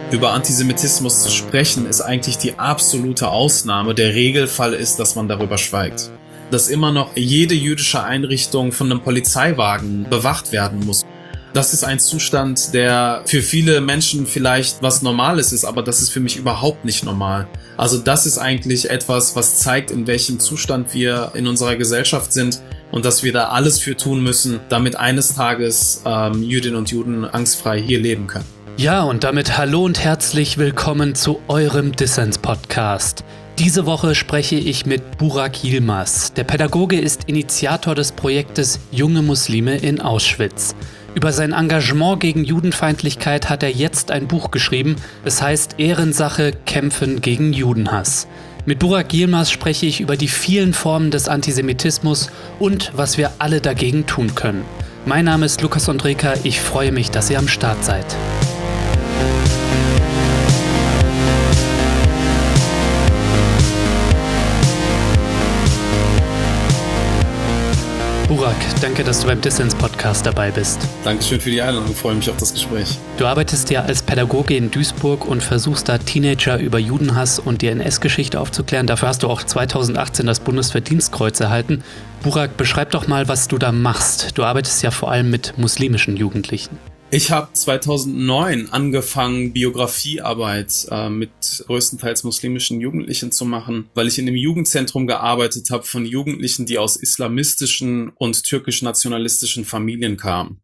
Über Antisemitismus zu sprechen, ist eigentlich die absolute Ausnahme. Der Regelfall ist, dass man darüber schweigt. Dass immer noch jede jüdische Einrichtung von einem Polizeiwagen bewacht werden muss. Das ist ein Zustand, der für viele Menschen vielleicht was Normales ist, aber das ist für mich überhaupt nicht normal. Also das ist eigentlich etwas, was zeigt, in welchem Zustand wir in unserer Gesellschaft sind und dass wir da alles für tun müssen, damit eines Tages Jüdinnen und Juden angstfrei hier leben können. Ja, und damit hallo und herzlich willkommen zu eurem Dissens-Podcast. Diese Woche spreche ich mit Burak Yilmaz. Der Pädagoge ist Initiator des Projektes Junge Muslime in Auschwitz. Über sein Engagement gegen Judenfeindlichkeit hat er jetzt ein Buch geschrieben. Es heißt Ehrensache – Kämpfen gegen Judenhass. Mit Burak Yilmaz spreche ich über die vielen Formen des Antisemitismus und was wir alle dagegen tun können. Mein Name ist Lukas Ondreka. Ich freue mich, dass ihr am Start seid. Burak, danke, dass du beim Dissens-Podcast dabei bist. Dankeschön für die Einladung, ich freue mich auf das Gespräch. Du arbeitest ja als Pädagoge in Duisburg und versuchst da Teenager über Judenhass und die NS-Geschichte aufzuklären. Dafür hast du auch 2018 das Bundesverdienstkreuz erhalten. Burak, beschreib doch mal, was du da machst. Du arbeitest ja vor allem mit muslimischen Jugendlichen. Ich habe 2009 angefangen, Biografiearbeit mit größtenteils muslimischen Jugendlichen zu machen, weil ich in einem Jugendzentrum gearbeitet habe von Jugendlichen, die aus islamistischen und türkisch-nationalistischen Familien kamen.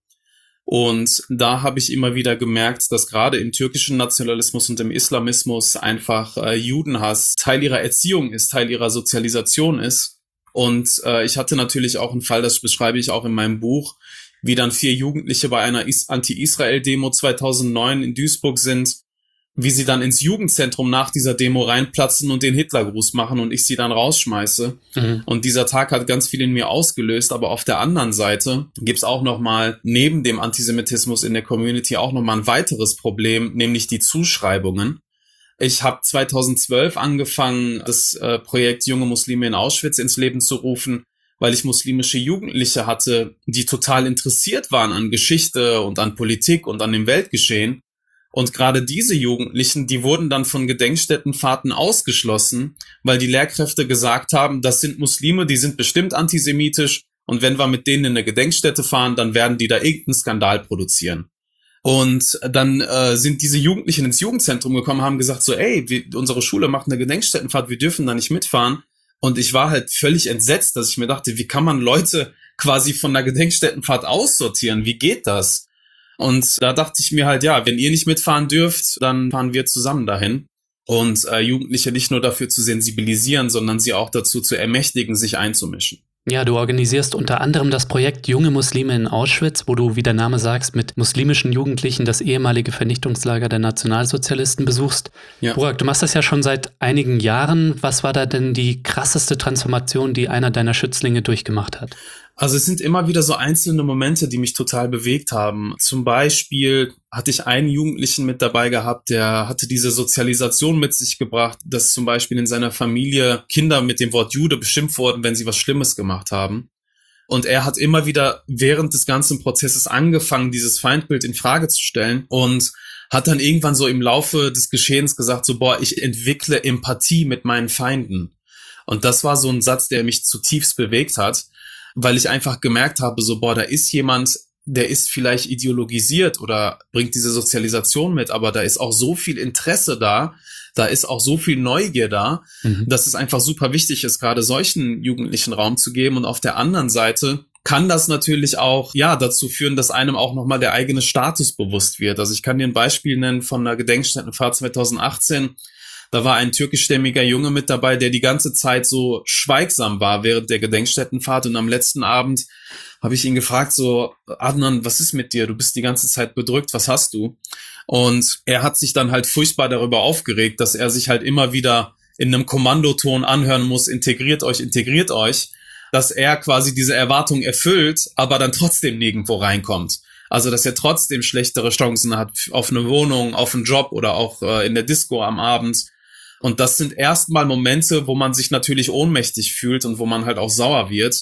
Und da habe ich immer wieder gemerkt, dass gerade im türkischen Nationalismus und im Islamismus einfach Judenhass Teil ihrer Erziehung ist, Teil ihrer Sozialisation ist. Und ich hatte natürlich auch einen Fall, das beschreibe ich auch in meinem Buch, wie dann 4 Jugendliche bei einer Anti-Israel-Demo 2009 in Duisburg sind, wie sie dann ins Jugendzentrum nach dieser Demo reinplatzen und den Hitlergruß machen und ich sie dann rausschmeiße. Und dieser Tag hat ganz viel in mir ausgelöst, aber auf der anderen Seite gibt's auch nochmal neben dem Antisemitismus in der Community auch nochmal ein weiteres Problem, nämlich die Zuschreibungen. Ich habe 2012 angefangen, das Projekt Junge Muslime in Auschwitz ins Leben zu rufen, weil ich muslimische Jugendliche hatte, die total interessiert waren an Geschichte und an Politik und an dem Weltgeschehen. Und gerade diese Jugendlichen, die wurden dann von Gedenkstättenfahrten ausgeschlossen, weil die Lehrkräfte gesagt haben, das sind Muslime, die sind bestimmt antisemitisch und wenn wir mit denen in eine Gedenkstätte fahren, dann werden die da irgendeinen Skandal produzieren. Und dann sind diese Jugendlichen ins Jugendzentrum gekommen, haben gesagt so, unsere Schule macht eine Gedenkstättenfahrt, wir dürfen da nicht mitfahren. Und ich war halt völlig entsetzt, dass ich mir dachte, wie kann man Leute quasi von der Gedenkstättenfahrt aussortieren? Wie geht das? Und da dachte ich mir halt, ja, wenn ihr nicht mitfahren dürft, dann fahren wir zusammen dahin. Und Jugendliche nicht nur dafür zu sensibilisieren, sondern sie auch dazu zu ermächtigen, sich einzumischen. Ja, du organisierst unter anderem das Projekt Junge Muslime in Auschwitz, wo du, wie der Name sagt, mit muslimischen Jugendlichen das ehemalige Vernichtungslager der Nationalsozialisten besuchst. Ja. Burak, du machst das ja schon seit einigen Jahren. Was war da denn die krasseste Transformation, die einer deiner Schützlinge durchgemacht hat? Also es sind immer wieder so einzelne Momente, die mich total bewegt haben. Zum Beispiel hatte ich einen Jugendlichen mit dabei gehabt, der hatte diese Sozialisation mit sich gebracht, dass zum Beispiel in seiner Familie Kinder mit dem Wort Jude beschimpft wurden, wenn sie was Schlimmes gemacht haben. Und er hat immer wieder während des ganzen Prozesses angefangen, dieses Feindbild in Frage zu stellen und hat dann irgendwann so im Laufe des Geschehens gesagt, so, ich entwickle Empathie mit meinen Feinden. Und das war so ein Satz, der mich zutiefst bewegt hat, weil ich einfach gemerkt habe, so, da ist jemand, der ist vielleicht ideologisiert oder bringt diese Sozialisation mit, aber da ist auch so viel Interesse da ist auch so viel Neugier da, dass es einfach super wichtig ist, gerade solchen Jugendlichen Raum zu geben. Und auf der anderen Seite kann das natürlich auch, dazu führen, dass einem auch nochmal der eigene Status bewusst wird. Also ich kann dir ein Beispiel nennen von einer Gedenkstättenfahrt 2018. Da war ein türkischstämmiger Junge mit dabei, der die ganze Zeit so schweigsam war während der Gedenkstättenfahrt. Und am letzten Abend habe ich ihn gefragt, so, Adnan, was ist mit dir? Du bist die ganze Zeit bedrückt, was hast du? Und er hat sich dann halt furchtbar darüber aufgeregt, dass er sich halt immer wieder in einem Kommandoton anhören muss, integriert euch, dass er quasi diese Erwartung erfüllt, aber dann trotzdem nirgendwo reinkommt. Also, dass er trotzdem schlechtere Chancen hat auf eine Wohnung, auf einen Job oder auch in der Disco am Abend. Und das sind erstmal Momente, wo man sich natürlich ohnmächtig fühlt und wo man halt auch sauer wird.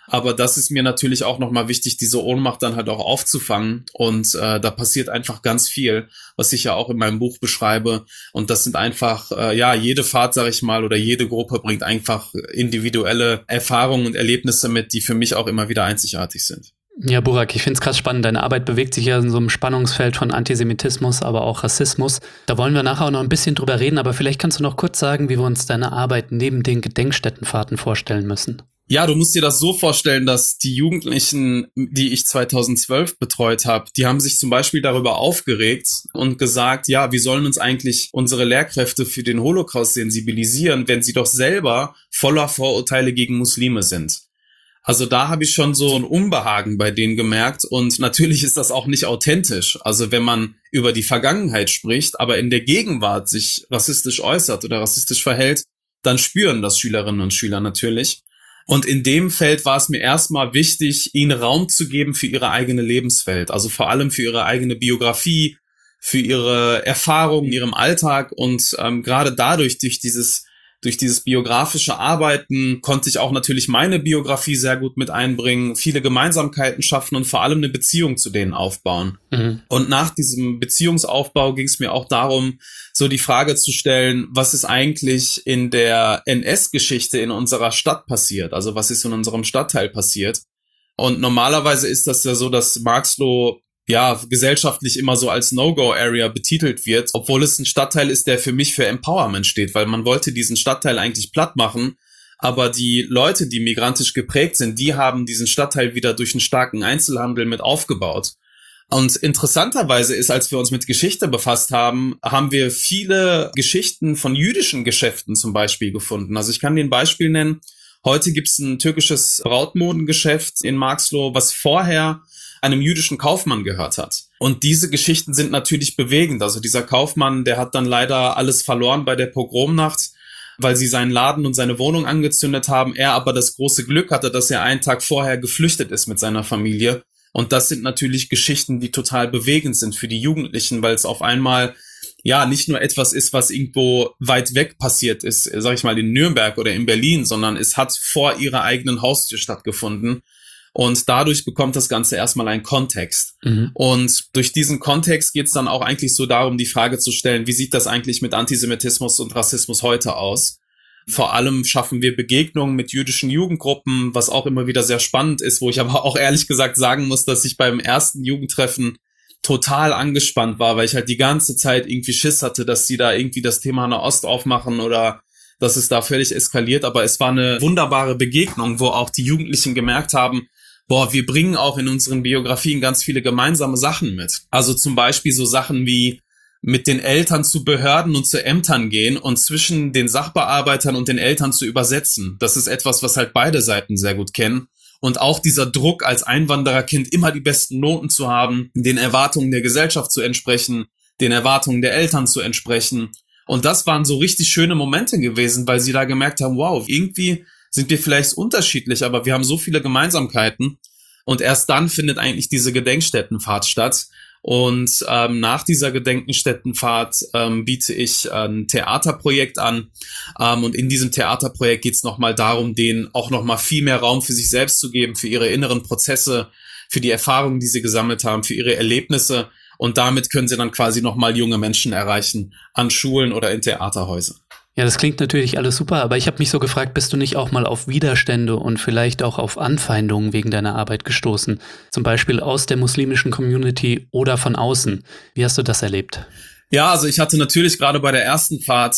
Aber das ist mir natürlich auch nochmal wichtig, diese Ohnmacht dann halt auch aufzufangen. Und da passiert einfach ganz viel, was ich ja auch in meinem Buch beschreibe. Und das sind einfach, jede Fahrt, sag ich mal, oder jede Gruppe bringt einfach individuelle Erfahrungen und Erlebnisse mit, die für mich auch immer wieder einzigartig sind. Ja, Burak, ich finde es krass spannend. Deine Arbeit bewegt sich ja in so einem Spannungsfeld von Antisemitismus, aber auch Rassismus. Da wollen wir nachher auch noch ein bisschen drüber reden, aber vielleicht kannst du noch kurz sagen, wie wir uns deine Arbeit neben den Gedenkstättenfahrten vorstellen müssen. Ja, du musst dir das so vorstellen, dass die Jugendlichen, die ich 2012 betreut habe, die haben sich zum Beispiel darüber aufgeregt und gesagt, ja, wie sollen uns eigentlich unsere Lehrkräfte für den Holocaust sensibilisieren, wenn sie doch selber voller Vorurteile gegen Muslime sind. Also da habe ich schon so ein Unbehagen bei denen gemerkt und natürlich ist das auch nicht authentisch. Also wenn man über die Vergangenheit spricht, aber in der Gegenwart sich rassistisch äußert oder rassistisch verhält, dann spüren das Schülerinnen und Schüler natürlich. Und in dem Feld war es mir erstmal wichtig, ihnen Raum zu geben für ihre eigene Lebenswelt, also vor allem für ihre eigene Biografie, für ihre Erfahrungen in ihrem Alltag und gerade dadurch, durch dieses biografische Arbeiten konnte ich auch natürlich meine Biografie sehr gut mit einbringen, viele Gemeinsamkeiten schaffen und vor allem eine Beziehung zu denen aufbauen. Mhm. Und nach diesem Beziehungsaufbau ging es mir auch darum, so die Frage zu stellen, was ist eigentlich in der NS-Geschichte in unserer Stadt passiert? Also was ist in unserem Stadtteil passiert? Und normalerweise ist das ja so, dass Marxloh gesellschaftlich immer so als No-Go-Area betitelt wird, obwohl es ein Stadtteil ist, der für mich für Empowerment steht, weil man wollte diesen Stadtteil eigentlich platt machen, aber die Leute, die migrantisch geprägt sind, die haben diesen Stadtteil wieder durch einen starken Einzelhandel mit aufgebaut. Und interessanterweise ist, als wir uns mit Geschichte befasst haben, haben wir viele Geschichten von jüdischen Geschäften zum Beispiel gefunden. Also ich kann dir ein Beispiel nennen. Heute gibt es ein türkisches Brautmodengeschäft in Marxloh, was vorher einem jüdischen Kaufmann gehört hat. Und diese Geschichten sind natürlich bewegend. Also dieser Kaufmann, der hat dann leider alles verloren bei der Pogromnacht, weil sie seinen Laden und seine Wohnung angezündet haben. Er aber das große Glück hatte, dass er einen Tag vorher geflüchtet ist mit seiner Familie. Und das sind natürlich Geschichten, die total bewegend sind für die Jugendlichen, weil es auf einmal nicht nur etwas ist, was irgendwo weit weg passiert ist, sag ich mal in Nürnberg oder in Berlin, sondern es hat vor ihrer eigenen Haustür stattgefunden. Und dadurch bekommt das Ganze erstmal einen Kontext. Mhm. Und durch diesen Kontext geht es dann auch eigentlich so darum, die Frage zu stellen, wie sieht das eigentlich mit Antisemitismus und Rassismus heute aus? Vor allem schaffen wir Begegnungen mit jüdischen Jugendgruppen, was auch immer wieder sehr spannend ist, wo ich aber auch ehrlich gesagt sagen muss, dass ich beim ersten Jugendtreffen total angespannt war, weil ich halt die ganze Zeit irgendwie Schiss hatte, dass die da irgendwie das Thema Nahost aufmachen oder dass es da völlig eskaliert. Aber es war eine wunderbare Begegnung, wo auch die Jugendlichen gemerkt haben, wir bringen auch in unseren Biografien ganz viele gemeinsame Sachen mit. Also zum Beispiel so Sachen wie mit den Eltern zu Behörden und zu Ämtern gehen und zwischen den Sachbearbeitern und den Eltern zu übersetzen. Das ist etwas, was halt beide Seiten sehr gut kennen. Und auch dieser Druck als Einwandererkind immer die besten Noten zu haben, den Erwartungen der Gesellschaft zu entsprechen, den Erwartungen der Eltern zu entsprechen. Und das waren so richtig schöne Momente gewesen, weil sie da gemerkt haben, wow, irgendwie sind wir vielleicht unterschiedlich, aber wir haben so viele Gemeinsamkeiten. Und erst dann findet eigentlich diese Gedenkstättenfahrt statt. Und nach dieser Gedenkstättenfahrt biete ich ein Theaterprojekt an. Und in diesem Theaterprojekt geht es nochmal darum, denen auch nochmal viel mehr Raum für sich selbst zu geben, für ihre inneren Prozesse, für die Erfahrungen, die sie gesammelt haben, für ihre Erlebnisse. Und damit können sie dann quasi nochmal junge Menschen erreichen an Schulen oder in Theaterhäusern. Ja, das klingt natürlich alles super, aber ich habe mich so gefragt, bist du nicht auch mal auf Widerstände und vielleicht auch auf Anfeindungen wegen deiner Arbeit gestoßen? Zum Beispiel aus der muslimischen Community oder von außen. Wie hast du das erlebt? Ja, also ich hatte natürlich gerade bei der ersten Fahrt,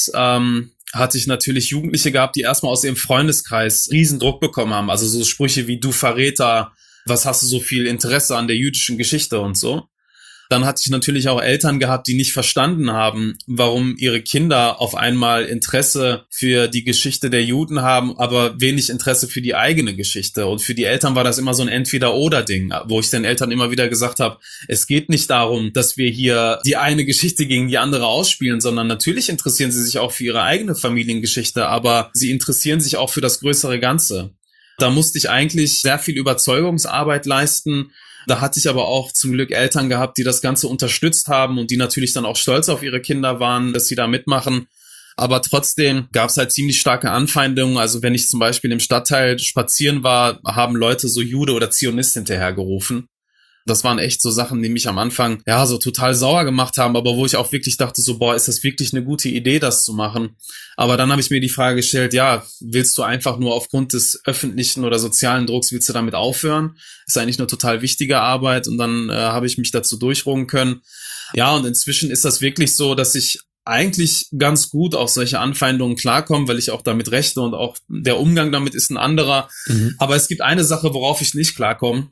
hatte ich natürlich Jugendliche gehabt, die erstmal aus ihrem Freundeskreis riesen Druck bekommen haben. Also so Sprüche wie du Verräter, was hast du so viel Interesse an der jüdischen Geschichte und so. Dann hatte ich natürlich auch Eltern gehabt, die nicht verstanden haben, warum ihre Kinder auf einmal Interesse für die Geschichte der Juden haben, aber wenig Interesse für die eigene Geschichte. Und für die Eltern war das immer so ein Entweder-oder-Ding, wo ich den Eltern immer wieder gesagt habe, es geht nicht darum, dass wir hier die eine Geschichte gegen die andere ausspielen, sondern natürlich interessieren sie sich auch für ihre eigene Familiengeschichte, aber sie interessieren sich auch für das größere Ganze. Da musste ich eigentlich sehr viel Überzeugungsarbeit leisten. Da hatte ich aber auch zum Glück Eltern gehabt, die das Ganze unterstützt haben und die natürlich dann auch stolz auf ihre Kinder waren, dass sie da mitmachen. Aber trotzdem gab es halt ziemlich starke Anfeindungen. Also wenn ich zum Beispiel im Stadtteil spazieren war, haben Leute so Jude oder Zionist hinterhergerufen. Das waren echt so Sachen, die mich am Anfang ja so total sauer gemacht haben, aber wo ich auch wirklich dachte so, boah, ist das wirklich eine gute Idee, das zu machen? Aber dann habe ich mir die Frage gestellt, ja, willst du einfach nur aufgrund des öffentlichen oder sozialen Drucks, willst du damit aufhören? Ist eigentlich eine total wichtige Arbeit und dann habe ich mich dazu durchrungen können. Ja, und inzwischen ist das wirklich so, dass ich eigentlich ganz gut auf solche Anfeindungen klarkomme, weil ich auch damit rechne und auch der Umgang damit ist ein anderer. Aber es gibt eine Sache, worauf ich nicht klarkomme.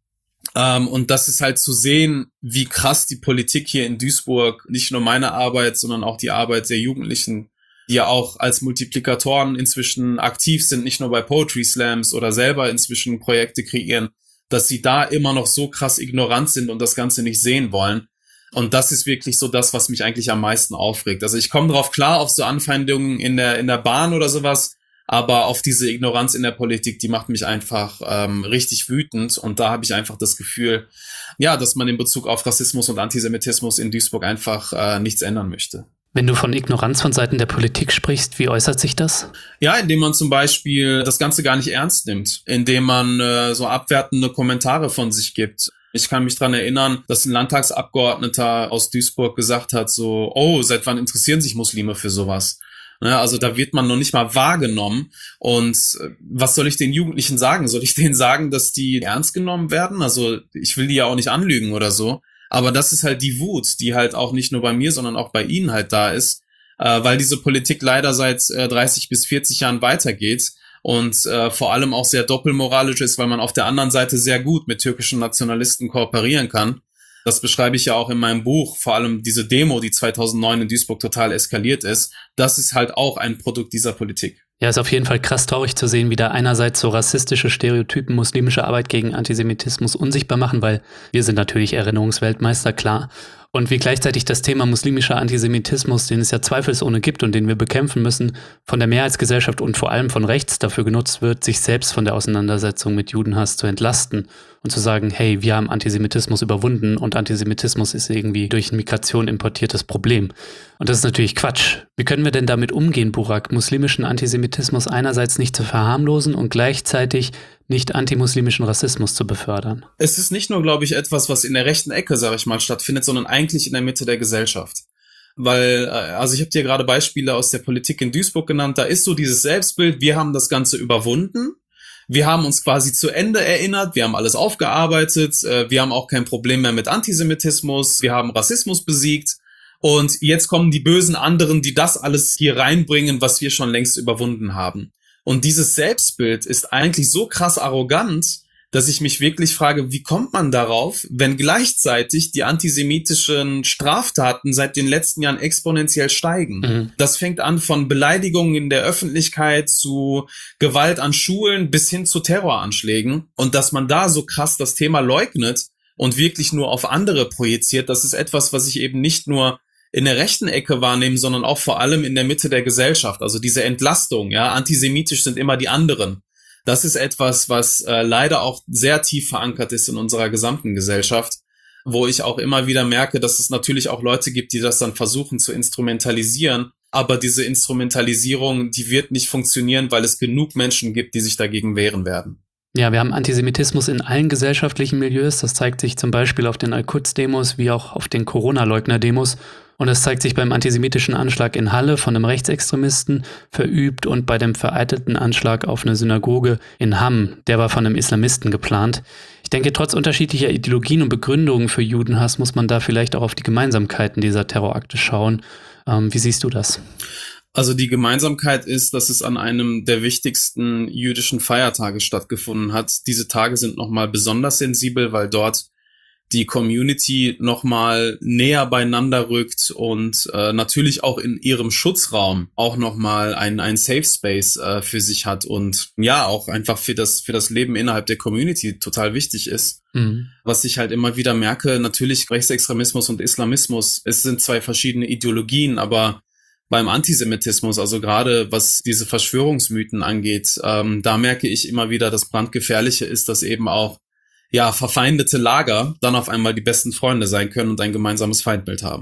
Und das ist halt zu sehen, wie krass die Politik hier in Duisburg, nicht nur meine Arbeit, sondern auch die Arbeit der Jugendlichen, die ja auch als Multiplikatoren inzwischen aktiv sind, nicht nur bei Poetry Slams oder selber inzwischen Projekte kreieren, dass sie da immer noch so krass ignorant sind und das Ganze nicht sehen wollen. Und das ist wirklich so das, was mich eigentlich am meisten aufregt. Also ich komme drauf klar, auf so Anfeindungen in der Bahn oder sowas, aber auf diese Ignoranz in der Politik, die macht mich einfach richtig wütend. Und da habe ich einfach das Gefühl, ja, dass man in Bezug auf Rassismus und Antisemitismus in Duisburg einfach nichts ändern möchte. Wenn du von Ignoranz von Seiten der Politik sprichst, wie äußert sich das? Ja, indem man zum Beispiel das Ganze gar nicht ernst nimmt, indem man so abwertende Kommentare von sich gibt. Ich kann mich dran erinnern, dass ein Landtagsabgeordneter aus Duisburg gesagt hat, so, oh, seit wann interessieren sich Muslime für sowas? Ja, also da wird man noch nicht mal wahrgenommen. Und was soll ich den Jugendlichen sagen? Soll ich denen sagen, dass die ernst genommen werden? Also ich will die ja auch nicht anlügen oder so. Aber das ist halt die Wut, die halt auch nicht nur bei mir, sondern auch bei ihnen halt da ist, weil diese Politik leider seit 30 bis 40 Jahren weitergeht und vor allem auch sehr doppelmoralisch ist, weil man auf der anderen Seite sehr gut mit türkischen Nationalisten kooperieren kann. Das beschreibe ich ja auch in meinem Buch, vor allem diese Demo, die 2009 in Duisburg total eskaliert ist. Das ist halt auch ein Produkt dieser Politik. Ja, ist auf jeden Fall krass traurig zu sehen, wie da einerseits so rassistische Stereotypen muslimische Arbeit gegen Antisemitismus unsichtbar machen, weil wir sind natürlich Erinnerungsweltmeister, klar. Und wie gleichzeitig das Thema muslimischer Antisemitismus, den es ja zweifelsohne gibt und den wir bekämpfen müssen, von der Mehrheitsgesellschaft und vor allem von rechts dafür genutzt wird, sich selbst von der Auseinandersetzung mit Judenhass zu entlasten und zu sagen, hey, wir haben Antisemitismus überwunden und Antisemitismus ist irgendwie durch Migration importiertes Problem. Und das ist natürlich Quatsch. Wie können wir denn damit umgehen, Burak, muslimischen Antisemitismus einerseits nicht zu verharmlosen und gleichzeitig nicht antimuslimischen Rassismus zu befördern? Es ist nicht nur, glaube ich, etwas, was in der rechten Ecke, sage ich mal, stattfindet, sondern eigentlich in der Mitte der Gesellschaft. Weil, also ich habe dir gerade Beispiele aus der Politik in Duisburg genannt, da ist so dieses Selbstbild, wir haben das Ganze überwunden, wir haben uns quasi zu Ende erinnert, wir haben alles aufgearbeitet, wir haben auch kein Problem mehr mit Antisemitismus, wir haben Rassismus besiegt und jetzt kommen die bösen anderen, die das alles hier reinbringen, was wir schon längst überwunden haben. Und dieses Selbstbild ist eigentlich so krass arrogant, dass ich mich wirklich frage, wie kommt man darauf, wenn gleichzeitig die antisemitischen Straftaten seit den letzten Jahren exponentiell steigen? Das fängt an von Beleidigungen in der Öffentlichkeit zu Gewalt an Schulen bis hin zu Terroranschlägen. Und dass man da so krass das Thema leugnet und wirklich nur auf andere projiziert, das ist etwas, was ich eben nicht nur in der rechten Ecke wahrnehmen, sondern auch vor allem in der Mitte der Gesellschaft. Also diese Entlastung, ja, antisemitisch sind immer die anderen. Das ist etwas, was leider auch sehr tief verankert ist in unserer gesamten Gesellschaft, wo ich auch immer wieder merke, dass es natürlich auch Leute gibt, die das dann versuchen zu instrumentalisieren. Aber diese Instrumentalisierung, die wird nicht funktionieren, weil es genug Menschen gibt, die sich dagegen wehren werden. Ja, wir haben Antisemitismus in allen gesellschaftlichen Milieus. Das zeigt sich zum Beispiel auf den Al-Quds-Demos wie auch auf den Corona-Leugner-Demos. Und es zeigt sich beim antisemitischen Anschlag in Halle von einem Rechtsextremisten verübt und bei dem vereitelten Anschlag auf eine Synagoge in Hamm, der war von einem Islamisten geplant. Ich denke, trotz unterschiedlicher Ideologien und Begründungen für Judenhass muss man da vielleicht auch auf die Gemeinsamkeiten dieser Terrorakte schauen. Wie siehst du das? Also die Gemeinsamkeit ist, dass es an einem der wichtigsten jüdischen Feiertage stattgefunden hat. Diese Tage sind nochmal besonders sensibel, weil dort die Community nochmal näher beieinander rückt und natürlich auch in ihrem Schutzraum auch nochmal ein Safe Space für sich hat und ja, auch einfach für das Leben innerhalb der Community total wichtig ist. Was ich halt immer wieder merke, natürlich Rechtsextremismus und Islamismus, es sind zwei verschiedene Ideologien, aber beim Antisemitismus, also gerade was diese Verschwörungsmythen angeht, da merke ich immer wieder, das Brandgefährliche ist, dass eben auch verfeindete Lager dann auf einmal die besten Freunde sein können und ein gemeinsames Feindbild haben.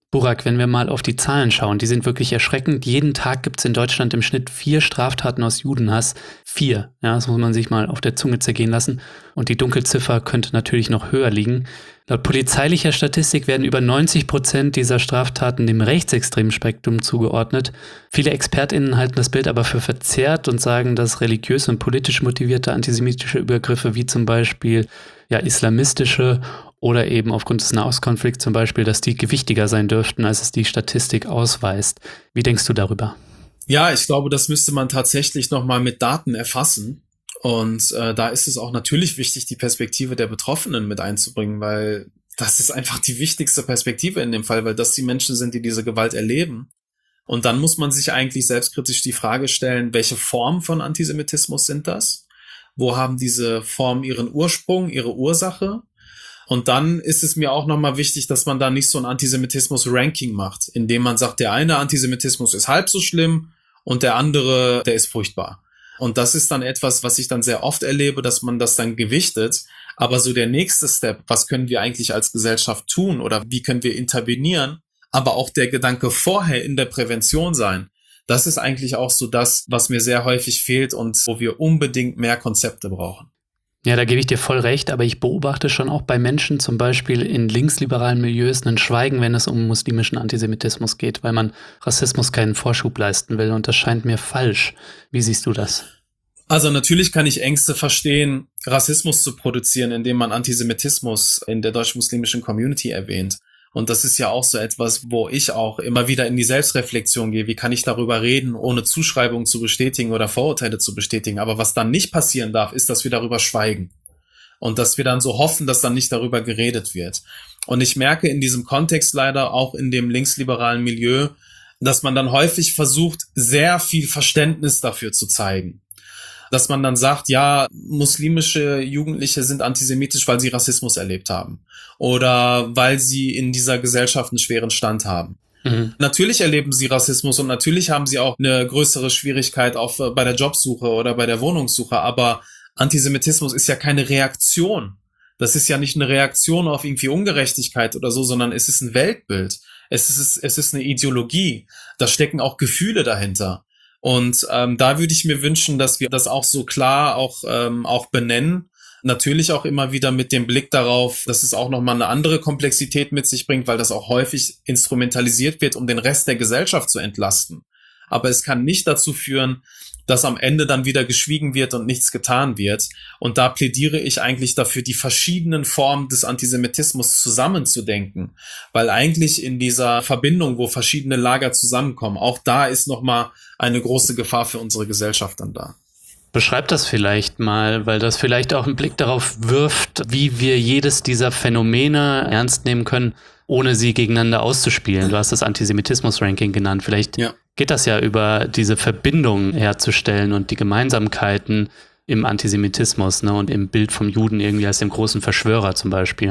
Burak, wenn wir mal auf die Zahlen schauen, die sind wirklich erschreckend. Jeden Tag gibt es in Deutschland im Schnitt 4 Straftaten aus Judenhass. 4. Ja, das muss man sich mal auf der Zunge zergehen lassen. Und die Dunkelziffer könnte natürlich noch höher liegen. Laut polizeilicher Statistik werden über 90% dieser Straftaten dem rechtsextremen Spektrum zugeordnet. Viele ExpertInnen halten das Bild aber für verzerrt und sagen, dass religiös und politisch motivierte antisemitische Übergriffe wie zum Beispiel islamistische oder eben aufgrund des Nahostkonflikts zum Beispiel, dass die gewichtiger sein dürften, als es die Statistik ausweist. Wie denkst du darüber? Ja, ich glaube, das müsste man tatsächlich nochmal mit Daten erfassen. Und da ist es auch natürlich wichtig, die Perspektive der Betroffenen mit einzubringen, weil das ist einfach die wichtigste Perspektive in dem Fall, weil das die Menschen sind, die diese Gewalt erleben. Und dann muss man sich eigentlich selbstkritisch die Frage stellen, welche Formen von Antisemitismus sind das? Wo haben diese Formen ihren Ursprung, ihre Ursache? Und dann ist es mir auch nochmal wichtig, dass man da nicht so ein Antisemitismus-Ranking macht, indem man sagt, der eine Antisemitismus ist halb so schlimm und der andere, der ist furchtbar. Und das ist dann etwas, was ich dann sehr oft erlebe, dass man das dann gewichtet. Aber so der nächste Step, was können wir eigentlich als Gesellschaft tun oder wie können wir intervenieren? Aber auch der Gedanke vorher in der Prävention sein. Das ist eigentlich auch so das, was mir sehr häufig fehlt und wo wir unbedingt mehr Konzepte brauchen. Ja, da gebe ich dir voll recht, aber ich beobachte schon auch bei Menschen, zum Beispiel in linksliberalen Milieus, ein Schweigen, wenn es um muslimischen Antisemitismus geht, weil man Rassismus keinen Vorschub leisten will und das scheint mir falsch. Wie siehst du das? Also natürlich kann ich Ängste verstehen, Rassismus zu produzieren, indem man Antisemitismus in der deutsch-muslimischen Community erwähnt. Und das ist ja auch so etwas, wo ich auch immer wieder in die Selbstreflexion gehe. Wie kann ich darüber reden, ohne Zuschreibungen zu bestätigen oder Vorurteile zu bestätigen? Aber was dann nicht passieren darf, ist, dass wir darüber schweigen. Und dass wir dann so hoffen, dass dann nicht darüber geredet wird. Und ich merke in diesem Kontext leider auch in dem linksliberalen Milieu, dass man dann häufig versucht, sehr viel Verständnis dafür zu zeigen. Dass man dann sagt, ja, muslimische Jugendliche sind antisemitisch, weil sie Rassismus erlebt haben oder weil sie in dieser Gesellschaft einen schweren Stand haben. Mhm. Natürlich erleben sie Rassismus und natürlich haben sie auch eine größere Schwierigkeit bei der Jobsuche oder bei der Wohnungssuche, aber Antisemitismus ist ja keine Reaktion. Das ist ja nicht eine Reaktion auf irgendwie Ungerechtigkeit oder so, sondern es ist ein Weltbild. Es ist eine Ideologie. Da stecken auch Gefühle dahinter. Und da würde ich mir wünschen, dass wir das auch so klar auch benennen. Natürlich auch immer wieder mit dem Blick darauf, dass es auch nochmal eine andere Komplexität mit sich bringt, weil das auch häufig instrumentalisiert wird, um den Rest der Gesellschaft zu entlasten. Aber es kann nicht dazu führen, dass am Ende dann wieder geschwiegen wird und nichts getan wird. Und da plädiere ich eigentlich dafür, die verschiedenen Formen des Antisemitismus zusammenzudenken. Weil eigentlich in dieser Verbindung, wo verschiedene Lager zusammenkommen, auch da ist nochmal eine große Gefahr für unsere Gesellschaft dann da. Beschreib das vielleicht mal, weil das vielleicht auch einen Blick darauf wirft, wie wir jedes dieser Phänomene ernst nehmen können, ohne sie gegeneinander auszuspielen. Du hast das Antisemitismus-Ranking genannt. Vielleicht geht das ja über diese Verbindung herzustellen und die Gemeinsamkeiten im Antisemitismus, ne, und im Bild vom Juden irgendwie als dem großen Verschwörer zum Beispiel.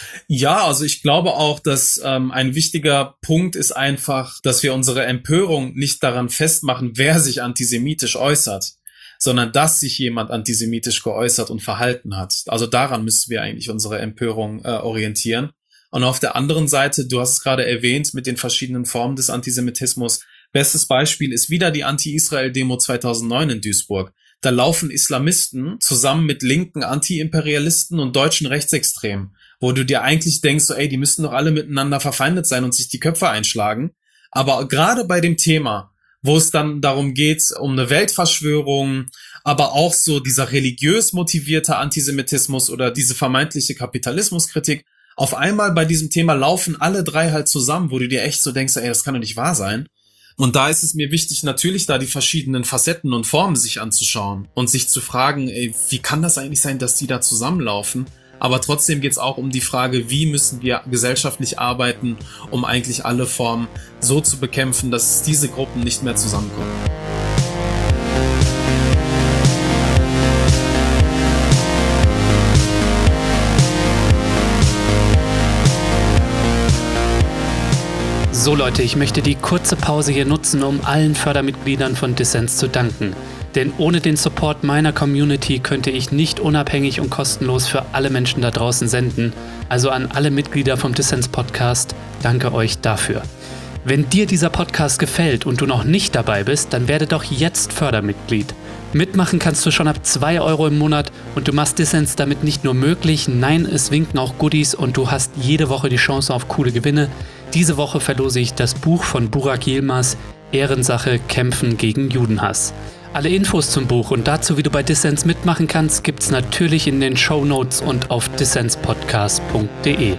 Ja, also ich glaube auch, dass ein wichtiger Punkt ist einfach, dass wir unsere Empörung nicht daran festmachen, wer sich antisemitisch äußert, sondern dass sich jemand antisemitisch geäußert und verhalten hat. Also daran müssen wir eigentlich unsere Empörung orientieren. Und auf der anderen Seite, du hast es gerade erwähnt, mit den verschiedenen Formen des Antisemitismus. Bestes Beispiel ist wieder die Anti-Israel-Demo 2009 in Duisburg. Da laufen Islamisten zusammen mit linken Anti-Imperialisten und deutschen Rechtsextremen, wo du dir eigentlich denkst, so, die müssten doch alle miteinander verfeindet sein und sich die Köpfe einschlagen. Aber gerade bei dem Thema, wo es dann darum geht, um eine Weltverschwörung, aber auch so dieser religiös motivierte Antisemitismus oder diese vermeintliche Kapitalismuskritik, auf einmal bei diesem Thema laufen alle drei halt zusammen, wo du dir echt so denkst, das kann doch nicht wahr sein. Und da ist es mir wichtig, natürlich da die verschiedenen Facetten und Formen sich anzuschauen und sich zu fragen, wie kann das eigentlich sein, dass die da zusammenlaufen? Aber trotzdem geht es auch um die Frage, wie müssen wir gesellschaftlich arbeiten, um eigentlich alle Formen so zu bekämpfen, dass diese Gruppen nicht mehr zusammenkommen. So Leute, ich möchte die kurze Pause hier nutzen, um allen Fördermitgliedern von Dissens zu danken. Denn ohne den Support meiner Community könnte ich nicht unabhängig und kostenlos für alle Menschen da draußen senden. Also an alle Mitglieder vom Dissens-Podcast, danke euch dafür. Wenn dir dieser Podcast gefällt und du noch nicht dabei bist, dann werde doch jetzt Fördermitglied. Mitmachen kannst du schon ab 2 Euro im Monat und du machst Dissens damit nicht nur möglich, nein, es winken auch Goodies und du hast jede Woche die Chance auf coole Gewinne. Diese Woche verlose ich das Buch von Burak Yilmaz, Ehrensache, Kämpfen gegen Judenhass. Alle Infos zum Buch und dazu, wie du bei Dissens mitmachen kannst, gibt's natürlich in den Shownotes und auf dissenspodcast.de.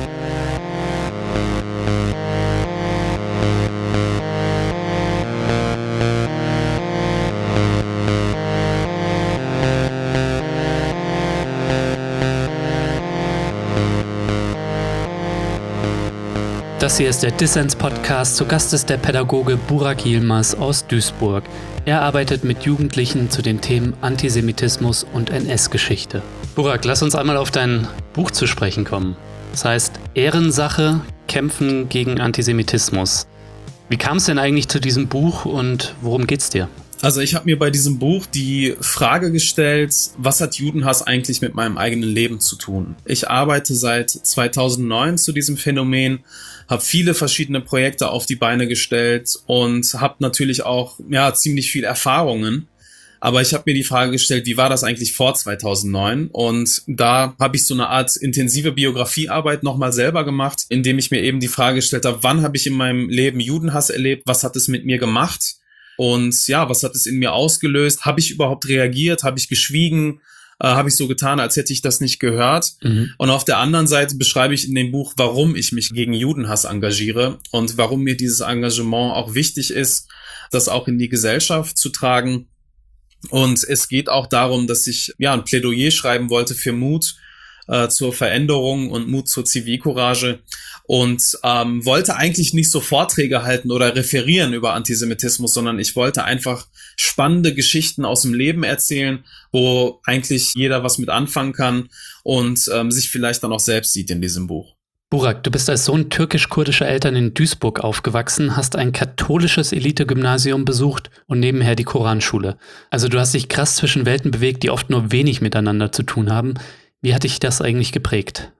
Das hier ist der Dissens-Podcast. Zu Gast ist der Pädagoge Burak Yilmaz aus Duisburg. Er arbeitet mit Jugendlichen zu den Themen Antisemitismus und NS-Geschichte. Burak, lass uns einmal auf dein Buch zu sprechen kommen. Das heißt Ehrensache, Kämpfen gegen Antisemitismus. Wie kam es denn eigentlich zu diesem Buch und worum geht's dir? Also ich habe mir bei diesem Buch die Frage gestellt, was hat Judenhass eigentlich mit meinem eigenen Leben zu tun? Ich arbeite seit 2009 zu diesem Phänomen, habe viele verschiedene Projekte auf die Beine gestellt und habe natürlich auch ziemlich viel Erfahrungen. Aber ich habe mir die Frage gestellt, wie war das eigentlich vor 2009? Und da habe ich so eine Art intensive Biografiearbeit nochmal selber gemacht, indem ich mir eben die Frage gestellt habe, wann habe ich in meinem Leben Judenhass erlebt? Was hat es mit mir gemacht? Und ja, was hat es in mir ausgelöst? Habe ich überhaupt reagiert? Habe ich geschwiegen? Habe ich so getan, als hätte ich das nicht gehört? Und auf der anderen Seite beschreibe ich in dem Buch, warum ich mich gegen Judenhass engagiere und warum mir dieses Engagement auch wichtig ist, das auch in die Gesellschaft zu tragen. Und es geht auch darum, dass ich ein Plädoyer schreiben wollte für Mut zur Veränderung und Mut zur Zivilcourage und wollte eigentlich nicht so Vorträge halten oder referieren über Antisemitismus, sondern ich wollte einfach spannende Geschichten aus dem Leben erzählen, wo eigentlich jeder was mit anfangen kann und sich vielleicht dann auch selbst sieht in diesem Buch. Burak, du bist als Sohn türkisch-kurdischer Eltern in Duisburg aufgewachsen, hast ein katholisches Elite-Gymnasium besucht und nebenher die Koranschule. Also du hast dich krass zwischen Welten bewegt, die oft nur wenig miteinander zu tun haben. Wie hat dich das eigentlich geprägt?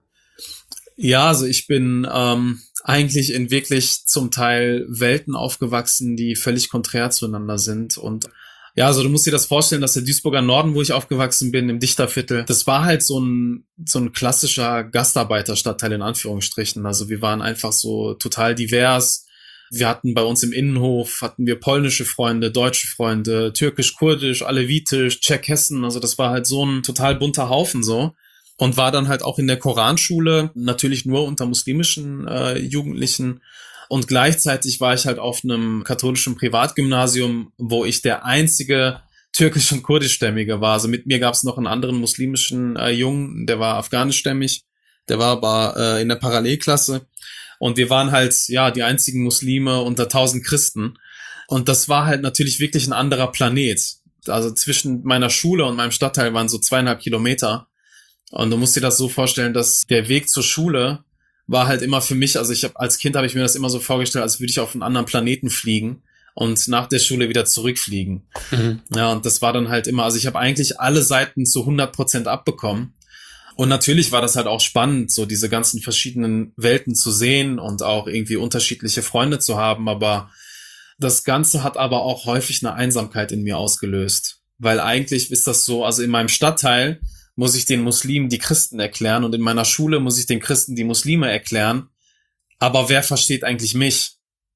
Ja, also ich bin eigentlich in wirklich zum Teil Welten aufgewachsen, die völlig konträr zueinander sind. Und ja, also du musst dir das vorstellen, dass der Duisburger Norden, wo ich aufgewachsen bin, im Dichterviertel, das war halt so ein klassischer Gastarbeiterstadtteil in Anführungsstrichen. Also wir waren einfach so total divers. Wir hatten bei uns im Innenhof, hatten wir polnische Freunde, deutsche Freunde, türkisch-kurdisch, alevitisch, Tscherkessen. Also das war halt so ein total bunter Haufen so. Und war dann halt auch in der Koranschule, natürlich nur unter muslimischen Jugendlichen. Und gleichzeitig war ich halt auf einem katholischen Privatgymnasium, wo ich der einzige türkisch- und kurdischstämmige war. Also mit mir gab es noch einen anderen muslimischen Jungen, der war afghanischstämmig, der war aber in der Parallelklasse. Und wir waren halt die einzigen Muslime unter 1000 Christen. Und das war halt natürlich wirklich ein anderer Planet. Also zwischen meiner Schule und meinem Stadtteil waren so 2,5 Kilometer. Und du musst dir das so vorstellen, dass der Weg zur Schule war halt immer für mich, also als Kind habe ich mir das immer so vorgestellt, als würde ich auf einen anderen Planeten fliegen und nach der Schule wieder zurückfliegen. Ja, und das war dann halt immer, also ich habe eigentlich alle Seiten zu 100% abbekommen. Und natürlich war das halt auch spannend, so diese ganzen verschiedenen Welten zu sehen und auch irgendwie unterschiedliche Freunde zu haben. Aber das Ganze hat aber auch häufig eine Einsamkeit in mir ausgelöst. Weil eigentlich ist das so, also in meinem Stadtteil muss ich den Muslimen die Christen erklären und in meiner Schule muss ich den Christen die Muslime erklären. Aber wer versteht eigentlich mich?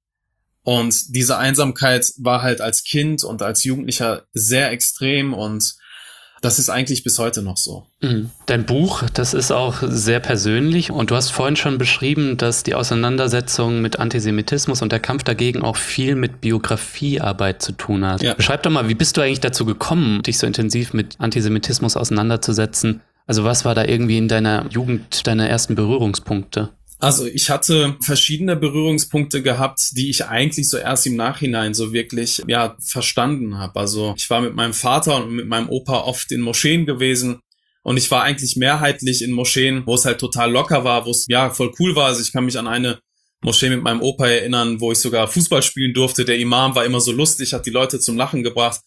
Und diese Einsamkeit war halt als Kind und als Jugendlicher sehr extrem und das ist eigentlich bis heute noch so. Dein Buch, das ist auch sehr persönlich und du hast vorhin schon beschrieben, dass die Auseinandersetzung mit Antisemitismus und der Kampf dagegen auch viel mit Biografiearbeit zu tun hat. Ja. Beschreib doch mal, wie bist du eigentlich dazu gekommen, dich so intensiv mit Antisemitismus auseinanderzusetzen? Also was war da irgendwie in deiner Jugend deine ersten Berührungspunkte? Also ich hatte verschiedene Berührungspunkte gehabt, die ich eigentlich so erst im Nachhinein so wirklich verstanden habe. Also ich war mit meinem Vater und mit meinem Opa oft in Moscheen gewesen und ich war eigentlich mehrheitlich in Moscheen, wo es halt total locker war, wo es voll cool war. Also ich kann mich an eine Moschee mit meinem Opa erinnern, wo ich sogar Fußball spielen durfte. Der Imam war immer so lustig, hat die Leute zum Lachen gebracht.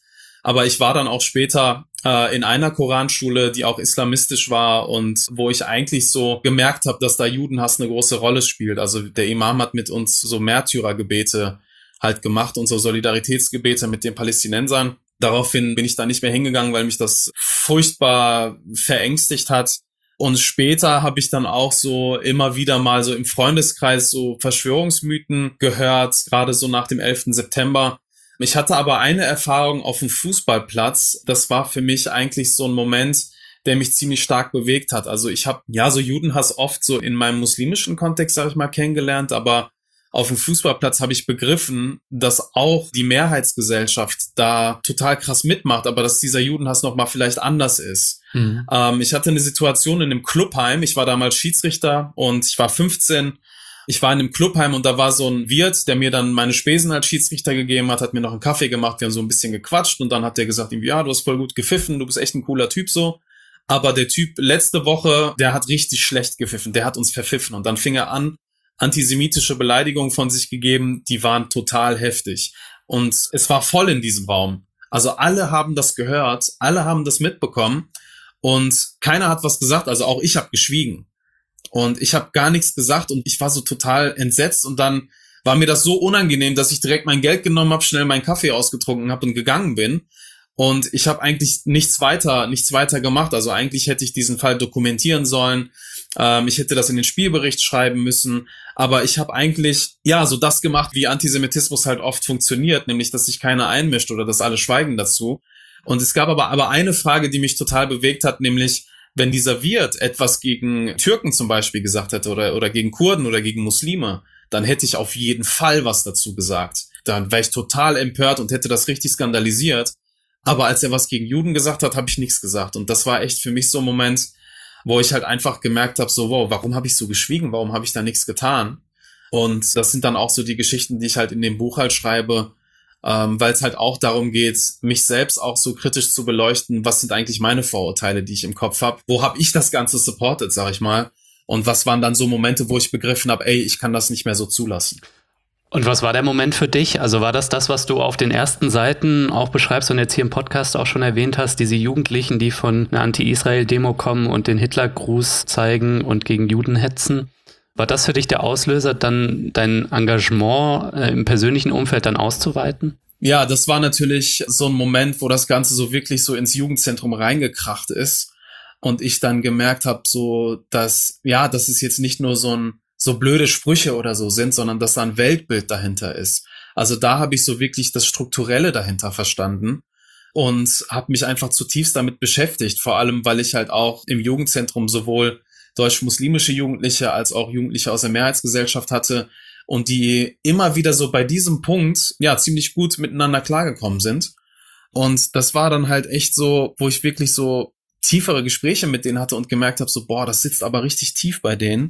Aber ich war dann auch später in einer Koranschule, die auch islamistisch war und wo ich eigentlich so gemerkt habe, dass da Judenhass eine große Rolle spielt. Also der Imam hat mit uns so Märtyrergebete halt gemacht und so Solidaritätsgebete mit den Palästinensern. Daraufhin bin ich da nicht mehr hingegangen, weil mich das furchtbar verängstigt hat. Und später habe ich dann auch so immer wieder mal so im Freundeskreis so Verschwörungsmythen gehört, gerade so nach dem 11. September. Ich hatte aber eine Erfahrung auf dem Fußballplatz. Das war für mich eigentlich so ein Moment, der mich ziemlich stark bewegt hat. Also ich habe ja so Judenhass oft so in meinem muslimischen Kontext, sag ich mal, kennengelernt, aber auf dem Fußballplatz habe ich begriffen, dass auch die Mehrheitsgesellschaft da total krass mitmacht, aber dass dieser Judenhass nochmal vielleicht anders ist. Ich hatte eine Situation in einem Clubheim. Ich war damals Schiedsrichter und ich war 15. Ich war in einem Clubheim und da war so ein Wirt, der mir dann meine Spesen als Schiedsrichter gegeben hat mir noch einen Kaffee gemacht. Wir haben so ein bisschen gequatscht und dann hat der gesagt, ja, du hast voll gut gepfiffen, du bist echt ein cooler Typ so. Aber der Typ letzte Woche, der hat richtig schlecht gepfiffen, der hat uns verpfiffen und dann fing er an, antisemitische Beleidigungen von sich gegeben, die waren total heftig. Und es war voll in diesem Raum. Also alle haben das gehört, alle haben das mitbekommen und keiner hat was gesagt, also auch ich habe geschwiegen. Und ich habe gar nichts gesagt und ich war so total entsetzt und dann war mir das so unangenehm, dass ich direkt mein Geld genommen habe, schnell meinen Kaffee ausgetrunken habe und gegangen bin. Und ich habe eigentlich nichts weiter gemacht. Also eigentlich hätte ich diesen Fall dokumentieren sollen. Ich hätte das in den Spielbericht schreiben müssen. Aber ich habe eigentlich, ja, so das gemacht, wie Antisemitismus halt oft funktioniert, nämlich, dass sich keiner einmischt oder dass alle schweigen dazu. Und es gab aber eine Frage, die mich total bewegt hat, nämlich, wenn dieser Wirt etwas gegen Türken zum Beispiel gesagt hätte oder gegen Kurden oder gegen Muslime, dann hätte ich auf jeden Fall was dazu gesagt. Dann wäre ich total empört und hätte das richtig skandalisiert. Aber als er was gegen Juden gesagt hat, habe ich nichts gesagt. Und das war echt für mich so ein Moment, wo ich halt einfach gemerkt habe, so, wow, warum habe ich so geschwiegen? Warum habe ich da nichts getan? Und das sind dann auch so die Geschichten, die ich halt in dem Buch halt schreibe, weil es halt auch darum geht, mich selbst auch so kritisch zu beleuchten, was sind eigentlich meine Vorurteile, die ich im Kopf habe, wo habe ich das Ganze supported, sag ich mal, und was waren dann so Momente, wo ich begriffen habe, ey, ich kann das nicht mehr so zulassen. Und was war der Moment für dich? Also war das, was du auf den ersten Seiten auch beschreibst und jetzt hier im Podcast auch schon erwähnt hast, diese Jugendlichen, die von einer Anti-Israel-Demo kommen und den Hitlergruß zeigen und gegen Juden hetzen? War das für dich der Auslöser, dann dein Engagement im persönlichen Umfeld dann auszuweiten? Ja, das war natürlich so ein Moment, wo das Ganze so wirklich so ins Jugendzentrum reingekracht ist und ich dann gemerkt habe, so, dass es jetzt nicht nur so blöde Sprüche oder so sind, sondern dass da ein Weltbild dahinter ist. Also da habe ich so wirklich das Strukturelle dahinter verstanden und habe mich einfach zutiefst damit beschäftigt, vor allem, weil ich halt auch im Jugendzentrum sowohl deutsch-muslimische Jugendliche als auch Jugendliche aus der Mehrheitsgesellschaft hatte und die immer wieder so bei diesem Punkt ja ziemlich gut miteinander klargekommen sind. Und das war dann halt echt so, wo ich wirklich so tiefere Gespräche mit denen hatte und gemerkt habe, so, boah, das sitzt aber richtig tief bei denen.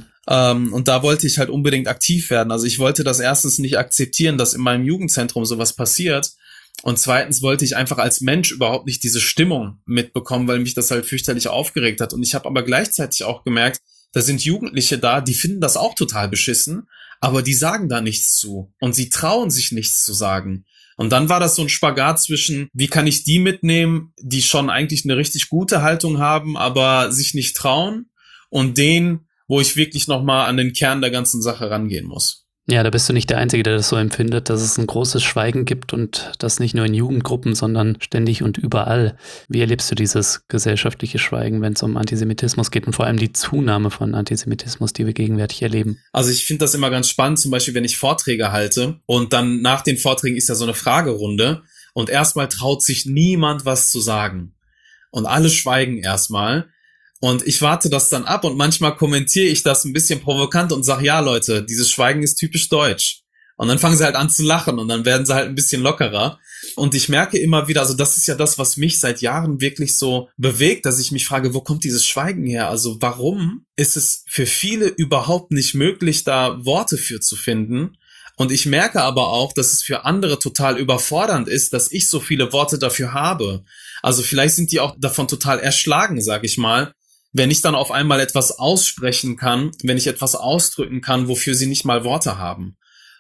Und da wollte ich halt unbedingt aktiv werden. Also ich wollte das erstens nicht akzeptieren, dass in meinem Jugendzentrum sowas passiert. Und zweitens wollte ich einfach als Mensch überhaupt nicht diese Stimmung mitbekommen, weil mich das halt fürchterlich aufgeregt hat. Und ich habe aber gleichzeitig auch gemerkt, da sind Jugendliche da, die finden das auch total beschissen, aber die sagen da nichts zu. Und sie trauen sich nichts zu sagen. Und dann war das so ein Spagat zwischen, wie kann ich die mitnehmen, die schon eigentlich eine richtig gute Haltung haben, aber sich nicht trauen, und denen, wo ich wirklich nochmal an den Kern der ganzen Sache rangehen muss. Ja, da bist du nicht der Einzige, der das so empfindet, dass es ein großes Schweigen gibt und das nicht nur in Jugendgruppen, sondern ständig und überall. Wie erlebst du dieses gesellschaftliche Schweigen, wenn es um Antisemitismus geht und vor allem die Zunahme von Antisemitismus, die wir gegenwärtig erleben? Also ich finde das immer ganz spannend, zum Beispiel, wenn ich Vorträge halte und dann nach den Vorträgen ist ja so eine Fragerunde und erstmal traut sich niemand was zu sagen und alle schweigen erstmal. Und ich warte das dann ab und manchmal kommentiere ich das ein bisschen provokant und sage, ja Leute, dieses Schweigen ist typisch deutsch. Und dann fangen sie halt an zu lachen und dann werden sie halt ein bisschen lockerer. Und ich merke immer wieder, also das ist ja das, was mich seit Jahren wirklich so bewegt, dass ich mich frage, wo kommt dieses Schweigen her? Also warum ist es für viele überhaupt nicht möglich, da Worte für zu finden? Und ich merke aber auch, dass es für andere total überfordernd ist, dass ich so viele Worte dafür habe. Also vielleicht sind die auch davon total erschlagen, sag ich mal, wenn ich dann auf einmal etwas aussprechen kann, wenn ich etwas ausdrücken kann, wofür sie nicht mal Worte haben.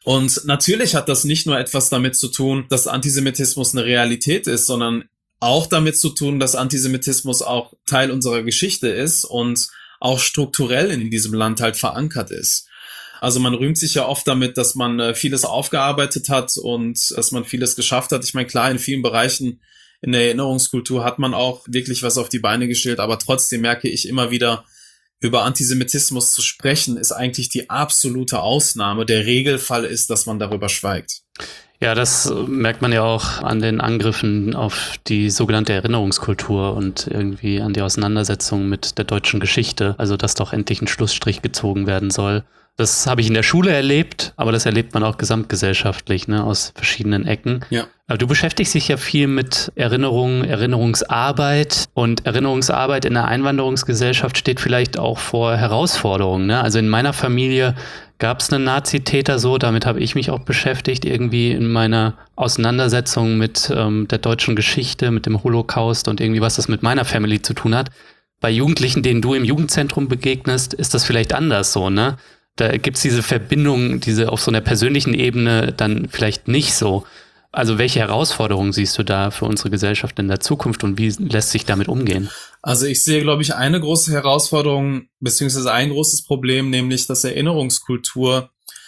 Und natürlich hat das nicht nur etwas damit zu tun, dass Antisemitismus eine Realität ist, sondern auch damit zu tun, dass Antisemitismus auch Teil unserer Geschichte ist und auch strukturell in diesem Land halt verankert ist. Also man rühmt sich ja oft damit, dass man vieles aufgearbeitet hat und dass man vieles geschafft hat. Ich meine, klar, in vielen Bereichen in der Erinnerungskultur hat man auch wirklich was auf die Beine gestellt, aber trotzdem merke ich immer wieder, über Antisemitismus zu sprechen, ist eigentlich die absolute Ausnahme. Der Regelfall ist, dass man darüber schweigt. Ja, das merkt man ja auch an den Angriffen auf die sogenannte Erinnerungskultur und irgendwie an die Auseinandersetzung mit der deutschen Geschichte. Also, dass doch endlich ein Schlussstrich gezogen werden soll. Das habe ich in der Schule erlebt, aber das erlebt man auch gesamtgesellschaftlich, ne, aus verschiedenen Ecken. Ja. Aber du beschäftigst dich ja viel mit Erinnerung, Erinnerungsarbeit, und Erinnerungsarbeit in der Einwanderungsgesellschaft steht vielleicht auch vor Herausforderungen, ne? Also in meiner Familie gab es einen Nazitäter, so, damit habe ich mich auch beschäftigt, irgendwie in meiner Auseinandersetzung mit der deutschen Geschichte, mit dem Holocaust und irgendwie, was das mit meiner Family zu tun hat. Bei Jugendlichen, denen du im Jugendzentrum begegnest, ist das vielleicht anders so, ne? Da gibt's diese Verbindung, diese auf so einer persönlichen Ebene dann vielleicht nicht so. Also welche Herausforderungen siehst du da für unsere Gesellschaft in der Zukunft und wie lässt sich damit umgehen? Also ich sehe, glaube ich, eine große Herausforderung beziehungsweise ein großes Problem, nämlich dass Erinnerungskultur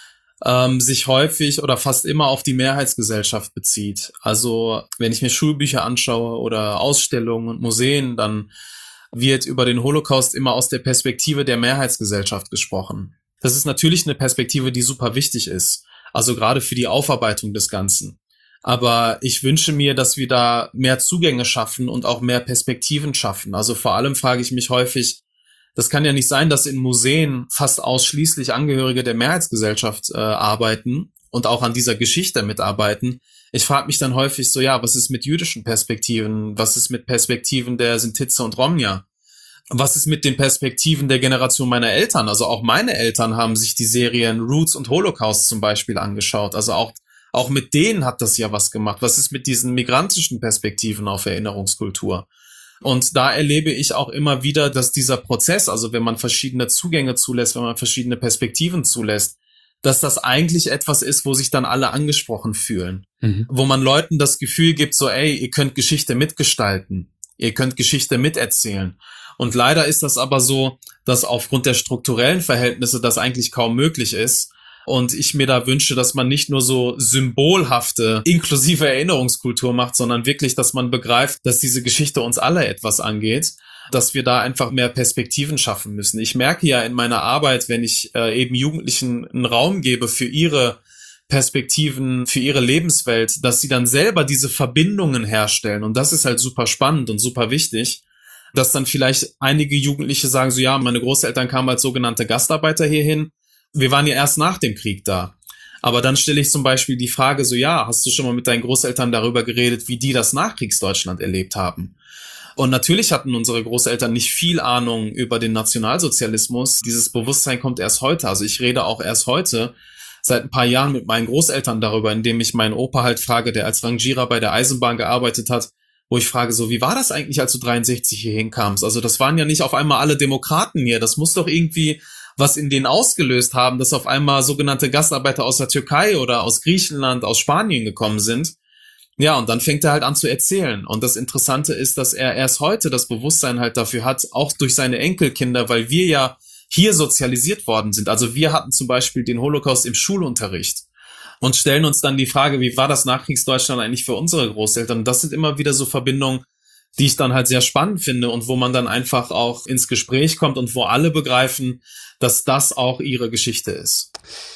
sich häufig oder fast immer auf die Mehrheitsgesellschaft bezieht. Also wenn ich mir Schulbücher anschaue oder Ausstellungen und Museen, dann wird über den Holocaust immer aus der Perspektive der Mehrheitsgesellschaft gesprochen. Das ist natürlich eine Perspektive, die super wichtig ist, also gerade für die Aufarbeitung des Ganzen. Aber ich wünsche mir, dass wir da mehr Zugänge schaffen und auch mehr Perspektiven schaffen. Also vor allem frage ich mich häufig, das kann ja nicht sein, dass in Museen fast ausschließlich Angehörige der Mehrheitsgesellschaft arbeiten und auch an dieser Geschichte mitarbeiten. Ich frage mich dann häufig so, ja, was ist mit jüdischen Perspektiven? Was ist mit Perspektiven der Sintize und Romja? Was ist mit den Perspektiven der Generation meiner Eltern? Also auch meine Eltern haben sich die Serien Roots und Holocaust zum Beispiel angeschaut. Also auch mit denen hat das ja was gemacht. Was ist mit diesen migrantischen Perspektiven auf Erinnerungskultur? Und da erlebe ich auch immer wieder, dass dieser Prozess, also wenn man verschiedene Zugänge zulässt, wenn man verschiedene Perspektiven zulässt, dass das eigentlich etwas ist, wo sich dann alle angesprochen fühlen. Wo man Leuten das Gefühl gibt, so, ey, ihr könnt Geschichte mitgestalten. Ihr könnt Geschichte miterzählen. Und leider ist das aber so, dass aufgrund der strukturellen Verhältnisse das eigentlich kaum möglich ist. Und ich mir da wünsche, dass man nicht nur so symbolhafte, inklusive Erinnerungskultur macht, sondern wirklich, dass man begreift, dass diese Geschichte uns alle etwas angeht, dass wir da einfach mehr Perspektiven schaffen müssen. Ich merke ja in meiner Arbeit, wenn ich eben Jugendlichen einen Raum gebe für ihre Perspektiven, für ihre Lebenswelt, dass sie dann selber diese Verbindungen herstellen. Und das ist halt super spannend und super wichtig, dass dann vielleicht einige Jugendliche sagen so, ja, meine Großeltern kamen als sogenannte Gastarbeiter hierhin. Wir waren ja erst nach dem Krieg da. Aber dann stelle ich zum Beispiel die Frage so, ja, hast du schon mal mit deinen Großeltern darüber geredet, wie die das Nachkriegsdeutschland erlebt haben? Und natürlich hatten unsere Großeltern nicht viel Ahnung über den Nationalsozialismus. Dieses Bewusstsein kommt erst heute. Also ich rede auch erst heute, seit ein paar Jahren mit meinen Großeltern darüber, indem ich meinen Opa halt frage, der als Rangierer bei der Eisenbahn gearbeitet hat, wo ich frage so, wie war das eigentlich, als du 63 hier hinkamst? Also das waren ja nicht auf einmal alle Demokraten hier. Das muss doch irgendwie was in denen ausgelöst haben, dass auf einmal sogenannte Gastarbeiter aus der Türkei oder aus Griechenland, aus Spanien gekommen sind. Ja, und dann fängt er halt an zu erzählen. Und das Interessante ist, dass er erst heute das Bewusstsein halt dafür hat, auch durch seine Enkelkinder, weil wir ja hier sozialisiert worden sind. Also wir hatten zum Beispiel den Holocaust im Schulunterricht und stellen uns dann die Frage, wie war das Nachkriegsdeutschland eigentlich für unsere Großeltern? Und das sind immer wieder so Verbindungen, die ich dann halt sehr spannend finde und wo man dann einfach auch ins Gespräch kommt und wo alle begreifen, dass das auch ihre Geschichte ist.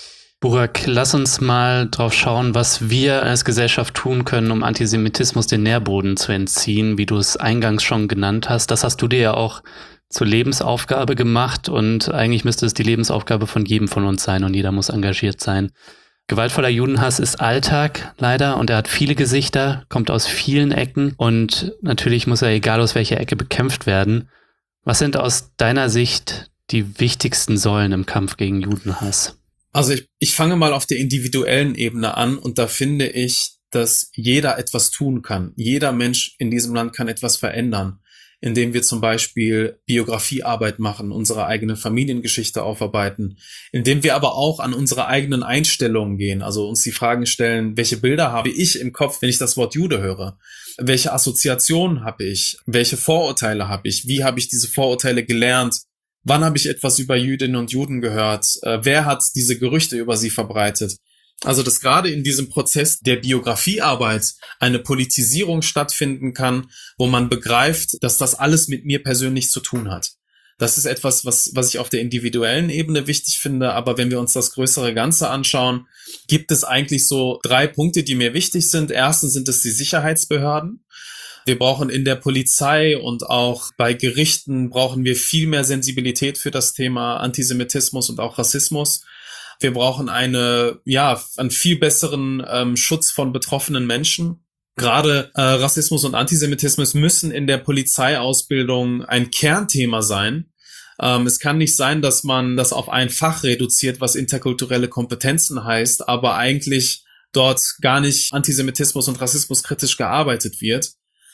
Burak, lass uns mal drauf schauen, was wir als Gesellschaft tun können, um Antisemitismus den Nährboden zu entziehen, wie du es eingangs schon genannt hast. Das hast du dir ja auch zur Lebensaufgabe gemacht und eigentlich müsste es die Lebensaufgabe von jedem von uns sein und jeder muss engagiert sein. Gewaltvoller Judenhass ist Alltag, leider, und er hat viele Gesichter, kommt aus vielen Ecken und natürlich muss er, egal aus welcher Ecke, bekämpft werden. Was sind aus deiner Sicht die wichtigsten Säulen im Kampf gegen Judenhass? Also ich fange mal auf der individuellen Ebene an und da finde ich, dass jeder etwas tun kann. Jeder Mensch in diesem Land kann etwas verändern. indem wir zum Beispiel Biografiearbeit machen, unsere eigene Familiengeschichte aufarbeiten, indem wir aber auch an unsere eigenen Einstellungen gehen, also uns die Fragen stellen, welche Bilder habe ich im Kopf, wenn ich das Wort Jude höre? Welche Assoziationen habe ich? Welche Vorurteile habe ich? Wie habe ich diese Vorurteile gelernt? Wann habe ich etwas über Jüdinnen und Juden gehört? Wer hat diese Gerüchte über sie verbreitet? Also, dass gerade in diesem Prozess der Biografiearbeit eine Politisierung stattfinden kann, wo man begreift, dass das alles mit mir persönlich zu tun hat. Das ist etwas, was ich auf der individuellen Ebene wichtig finde. Aber wenn wir uns das größere Ganze anschauen, gibt es eigentlich so 3 Punkte, die mir wichtig sind. Erstens sind es die Sicherheitsbehörden. Wir brauchen in der Polizei und auch bei Gerichten brauchen wir viel mehr Sensibilität für das Thema Antisemitismus und auch Rassismus. Wir brauchen einen viel besseren Schutz von betroffenen Menschen. Gerade Rassismus und Antisemitismus müssen in der Polizeiausbildung ein Kernthema sein. Es kann nicht sein, dass man das auf ein Fach reduziert, was interkulturelle Kompetenzen heißt, aber eigentlich dort gar nicht Antisemitismus und Rassismus kritisch gearbeitet wird.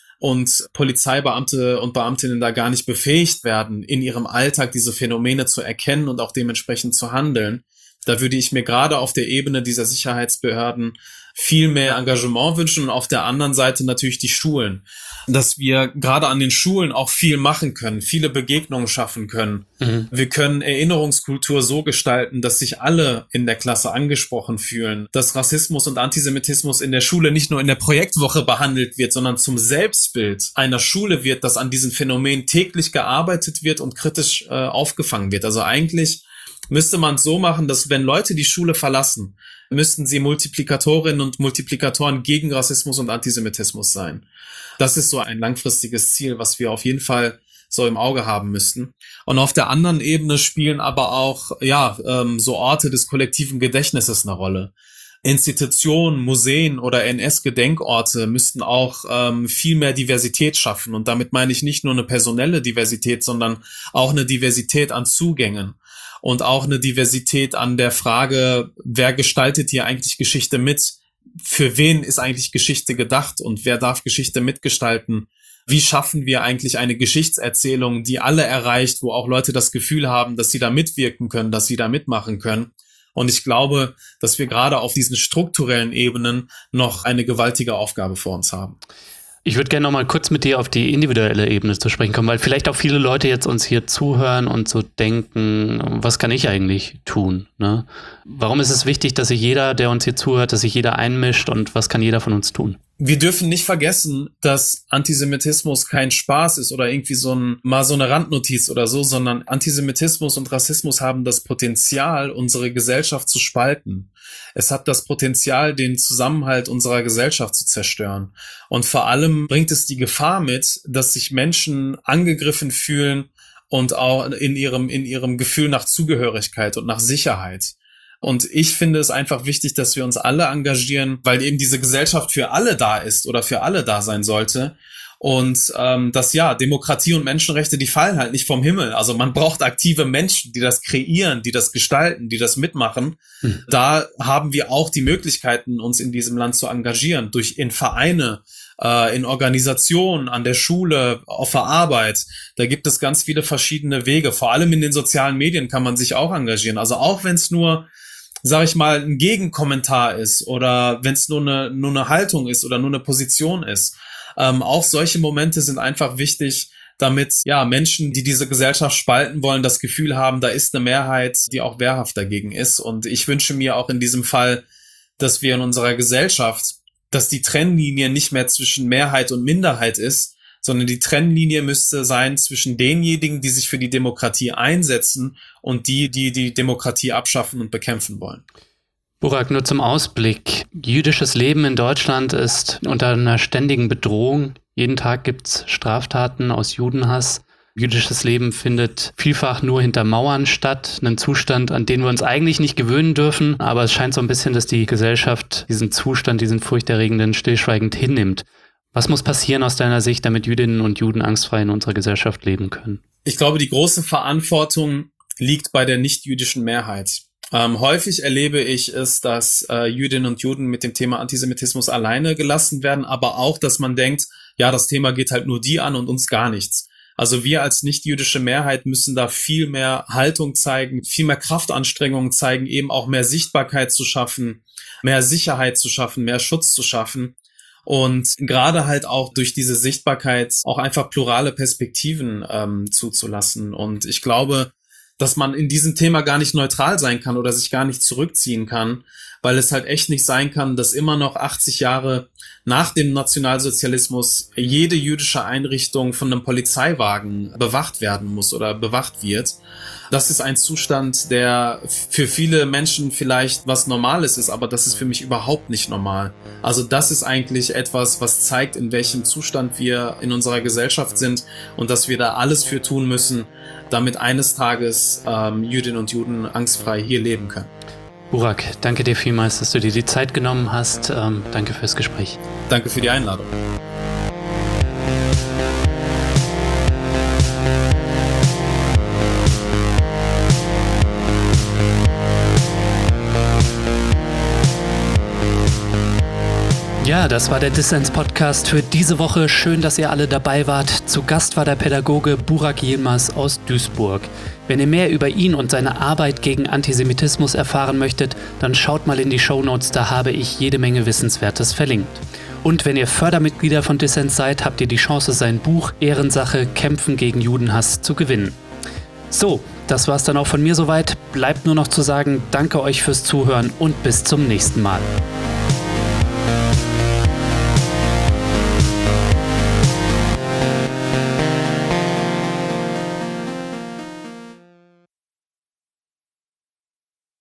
Und Polizeibeamte und Beamtinnen da gar nicht befähigt werden, in ihrem Alltag diese Phänomene zu erkennen und auch dementsprechend zu handeln. Da würde ich mir gerade auf der Ebene dieser Sicherheitsbehörden viel mehr Engagement wünschen und auf der anderen Seite natürlich die Schulen, dass wir gerade an den Schulen auch viel machen können, viele Begegnungen schaffen können. Wir können Erinnerungskultur so gestalten, dass sich alle in der Klasse angesprochen fühlen, dass Rassismus und Antisemitismus in der Schule nicht nur in der Projektwoche behandelt wird, sondern zum Selbstbild einer Schule wird, dass an diesen Phänomenen täglich gearbeitet wird und kritisch aufgefangen wird. Also eigentlich müsste man es so machen, dass wenn Leute die Schule verlassen, müssten sie Multiplikatorinnen und Multiplikatoren gegen Rassismus und Antisemitismus sein. Das ist so ein langfristiges Ziel, was wir auf jeden Fall so im Auge haben müssten. Und auf der anderen Ebene spielen aber auch so Orte des kollektiven Gedächtnisses eine Rolle. Institutionen, Museen oder NS-Gedenkorte müssten auch viel mehr Diversität schaffen. Und damit meine ich nicht nur eine personelle Diversität, sondern auch eine Diversität an Zugängen. Und auch eine Diversität an der Frage, wer gestaltet hier eigentlich Geschichte mit? Für wen ist eigentlich Geschichte gedacht und wer darf Geschichte mitgestalten? Wie schaffen wir eigentlich eine Geschichtserzählung, die alle erreicht, wo auch Leute das Gefühl haben, dass sie da mitwirken können, dass sie da mitmachen können? Und ich glaube, dass wir gerade auf diesen strukturellen Ebenen noch eine gewaltige Aufgabe vor uns haben. Ich würde gerne noch mal kurz mit dir auf die individuelle Ebene zu sprechen kommen, weil vielleicht auch viele Leute jetzt uns hier zuhören und so denken, was kann ich eigentlich tun? Ne? Warum ist es wichtig, dass sich jeder, der uns hier zuhört, dass sich jeder einmischt und was kann jeder von uns tun? Wir dürfen nicht vergessen, dass Antisemitismus kein Spaß ist oder irgendwie so eine Randnotiz oder so, sondern Antisemitismus und Rassismus haben das Potenzial, unsere Gesellschaft zu spalten. Es hat das Potenzial, den Zusammenhalt unserer Gesellschaft zu zerstören. Und vor allem bringt es die Gefahr mit, dass sich Menschen angegriffen fühlen und auch in ihrem Gefühl nach Zugehörigkeit und nach Sicherheit. Und ich finde es einfach wichtig, dass wir uns alle engagieren, weil eben diese Gesellschaft für alle da ist oder für alle da sein sollte. Und Demokratie und Menschenrechte, die fallen halt nicht vom Himmel. Also man braucht aktive Menschen, die das kreieren, die das gestalten, die das mitmachen. Da haben wir auch die Möglichkeiten, uns in diesem Land zu engagieren, in Vereine, in Organisationen, an der Schule, auf der Arbeit. Da gibt es ganz viele verschiedene Wege. Vor allem in den sozialen Medien kann man sich auch engagieren. Also auch wenn es nur, sag ich mal, ein Gegenkommentar ist oder wenn es nur eine Haltung ist oder nur eine Position ist. Auch solche Momente sind einfach wichtig, damit Menschen, die diese Gesellschaft spalten wollen, das Gefühl haben, da ist eine Mehrheit, die auch wehrhaft dagegen ist. Und ich wünsche mir auch in diesem Fall, dass wir in unserer Gesellschaft, dass die Trennlinie nicht mehr zwischen Mehrheit und Minderheit ist, sondern die Trennlinie müsste sein zwischen denjenigen, die sich für die Demokratie einsetzen und die Demokratie abschaffen und bekämpfen wollen. Burak, nur zum Ausblick. Jüdisches Leben in Deutschland ist unter einer ständigen Bedrohung. Jeden Tag gibt's Straftaten aus Judenhass. Jüdisches Leben findet vielfach nur hinter Mauern statt. Ein Zustand, an den wir uns eigentlich nicht gewöhnen dürfen. Aber es scheint so ein bisschen, dass die Gesellschaft diesen Zustand, diesen furchterregenden, stillschweigend hinnimmt. Was muss passieren aus deiner Sicht, damit Jüdinnen und Juden angstfrei in unserer Gesellschaft leben können? Ich glaube, die große Verantwortung liegt bei der nicht-jüdischen Mehrheit. Häufig erlebe ich es, dass Jüdinnen und Juden mit dem Thema Antisemitismus alleine gelassen werden, aber auch, dass man denkt, ja, das Thema geht halt nur die an und uns gar nichts. Also wir als nicht-jüdische Mehrheit müssen da viel mehr Haltung zeigen, viel mehr Kraftanstrengungen zeigen, eben auch mehr Sichtbarkeit zu schaffen, mehr Sicherheit zu schaffen, mehr Schutz zu schaffen. Und gerade halt auch durch diese Sichtbarkeit auch einfach plurale Perspektiven zuzulassen. Und ich glaube, dass man in diesem Thema gar nicht neutral sein kann oder sich gar nicht zurückziehen kann, weil es halt echt nicht sein kann, dass immer noch 80 Jahre nach dem Nationalsozialismus jede jüdische Einrichtung von einem Polizeiwagen bewacht werden muss oder bewacht wird. Das ist ein Zustand, der für viele Menschen vielleicht was Normales ist, aber das ist für mich überhaupt nicht normal. Also das ist eigentlich etwas, was zeigt, in welchem Zustand wir in unserer Gesellschaft sind und dass wir da alles für tun müssen, damit eines Tages Jüdinnen und Juden angstfrei hier leben können. Burak, danke dir vielmals, dass du dir die Zeit genommen hast. Danke fürs Gespräch. Danke für die Einladung. Ja, das war der Dissens-Podcast für diese Woche. Schön, dass ihr alle dabei wart. Zu Gast war der Pädagoge Burak Yilmaz aus Duisburg. Wenn ihr mehr über ihn und seine Arbeit gegen Antisemitismus erfahren möchtet, dann schaut mal in die Shownotes, da habe ich jede Menge Wissenswertes verlinkt. Und wenn ihr Fördermitglieder von Dissens seid, habt ihr die Chance, sein Buch Ehrensache – Kämpfen gegen Judenhass zu gewinnen. So, das war's dann auch von mir soweit. Bleibt nur noch zu sagen, danke euch fürs Zuhören und bis zum nächsten Mal.